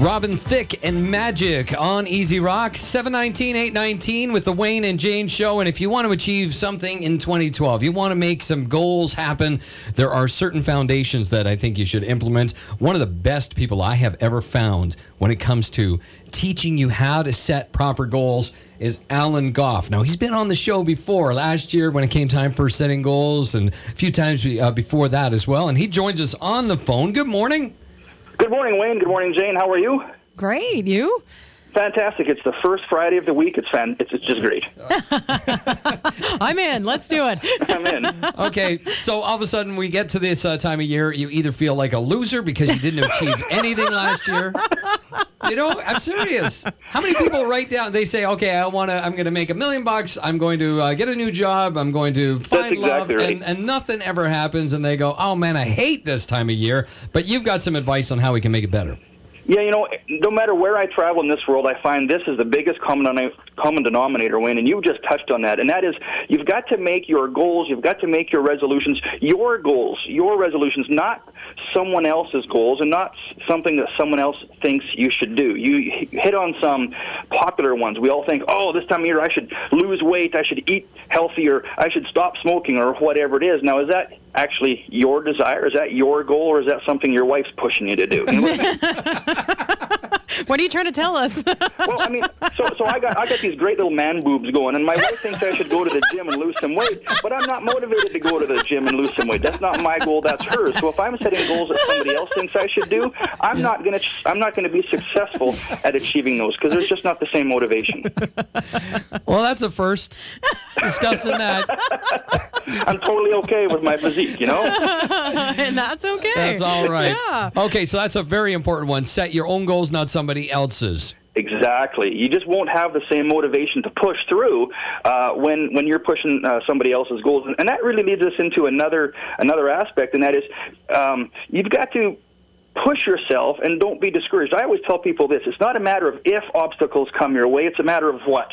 Robin Thicke and Magic on Easy Rock, 719, 819 with the Wayne and Jane Show. And if you want to achieve something in 2012, you want to make some goals happen, there are certain foundations that I think you should implement. One of the best people I have ever found when it comes to teaching you how to set proper goals is Alan Goff. Now, he's been on the show before, last year when it came time for setting goals, and a few times before that as well. And he joins us on the phone. Good morning. Good morning, Wayne. Good morning, Jane. How are you? Great. You? Fantastic. It's the first Friday of the week. It's just great. I'm in. Let's do it. I'm in. Okay, so all of a sudden we get to this time of year, you either feel like a loser because you didn't achieve anything last year. You know, I'm serious. How many people write down, they say, okay, I'm going to make $1 million. I'm going to get a new job. I'm going to find love. Right. And nothing ever happens. And they go, oh, man, I hate this time of year. But you've got some advice on how we can make it better. Yeah, you know, no matter where I travel in this world, I find this is the biggest common denominator, Wayne, and you just touched on that, and that is you've got to make your goals, you've got to make your resolutions, your goals, your resolutions, not someone else's goals and not something that someone else thinks you should do. You hit on some popular ones. We all think, oh, this time of year I should lose weight, I should eat healthier, I should stop smoking, or whatever it is. Now, is that actually your desire? Is that your goal, or is that something your wife's pushing you to do? You know what I mean? What are you trying to tell us? Well, I mean, so I got these great little man boobs going, and my wife thinks I should go to the gym and lose some weight, but I'm not motivated to go to the gym and lose some weight. That's not my goal. That's hers. So if I'm setting goals that somebody else thinks I should do, I'm not gonna be successful at achieving those because there's just not the same motivation. Well, that's a first. Discussing that. I'm totally okay with my physique, you know? And that's okay. That's all right. Yeah. Okay, so that's a very important one. Set your own goals, not somebody else's. Exactly. You just won't have the same motivation to push through when you're pushing somebody else's goals. And that really leads us into another aspect, and that is you've got to push yourself and don't be discouraged. I always tell people this. It's not a matter of if obstacles come your way. It's a matter of what.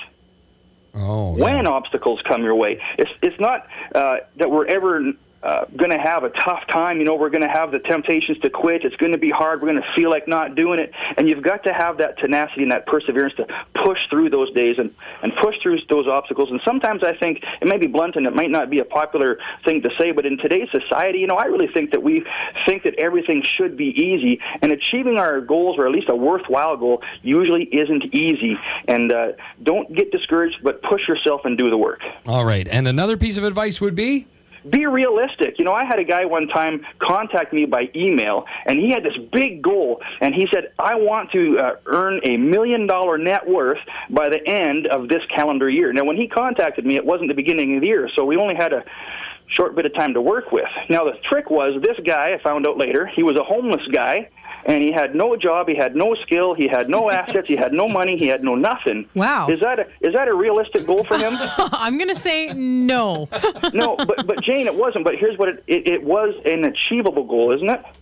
Oh, when obstacles come your way. It's not that we're ever going to have a tough time. You know, we're going to have the temptations to quit. It's going to be hard. We're going to feel like not doing it. And you've got to have that tenacity and that perseverance to push through those days and push through those obstacles. And sometimes I think, it may be blunt and it might not be a popular thing to say, but in today's society, you know, I really think that we think that everything should be easy. And achieving our goals, or at least a worthwhile goal, usually isn't easy. And don't get discouraged, but push yourself and do the work. All right. And another piece of advice would be? Be realistic. You know, I had a guy one time contact me by email, and he had this big goal, and he said, I want to earn $1 million net worth by the end of this calendar year. Now, when he contacted me, it wasn't the beginning of the year, so we only had a short bit of time to work with. Now, the trick was, this guy, I found out later, he was a homeless guy, and he had no job, he had no skill, he had no assets, he had no money, he had no nothing. Wow. Is that a realistic goal for him? I'm going to say no. No, but Jane, it wasn't. But here's what it was: an achievable goal, isn't it?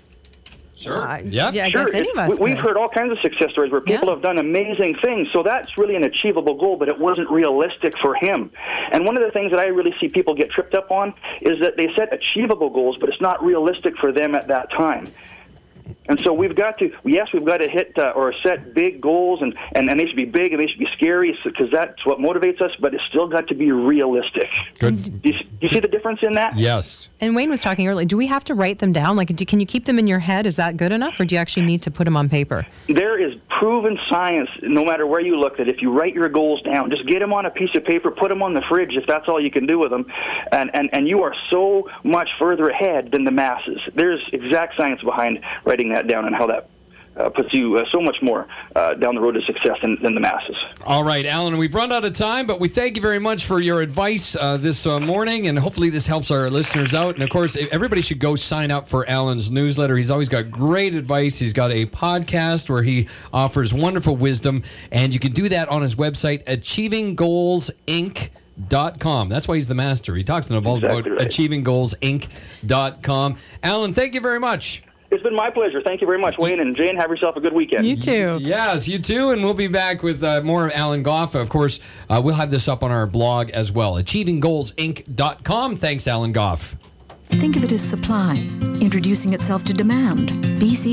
Sure. Yeah, I Sure. guess any of us We've could. heard all kinds of success stories where people have done amazing things. So that's really an achievable goal, but it wasn't realistic for him. And one of the things that I really see people get tripped up on is that they set achievable goals, but it's not realistic for them at that time. And so we've got to hit or set big goals, and they should be big and they should be scary because that's what motivates us, but it's still got to be realistic. Good. Do you see the difference in that? Yes. And Wayne was talking earlier, do we have to write them down? Like, can you keep them in your head? Is that good enough, or do you actually need to put them on paper? There is proven science, no matter where you look, that if you write your goals down, just get them on a piece of paper, put them on the fridge if that's all you can do with them, and you are so much further ahead than the masses. There's exact science behind writing that down and how that puts you so much more down the road to success than the masses. All right, Alan, we've run out of time, but we thank you very much for your advice this morning, and hopefully this helps our listeners out. And, of course, everybody should go sign up for Alan's newsletter. He's always got great advice. He's got a podcast where he offers wonderful wisdom, and you can do that on his website, AchievingGoalsInc.com. That's why he's the master. He talks to them about Exactly right. AchievingGoalsInc.com. Alan, thank you very much. It's been my pleasure. Thank you very much, Wayne, and Jane, have yourself a good weekend. You too. Yes, you too, and we'll be back with more of Alan Goff. Of course, we'll have this up on our blog as well, AchievingGoalsInc.com. Thanks, Alan Goff. Think of it as supply, introducing itself to demand. BC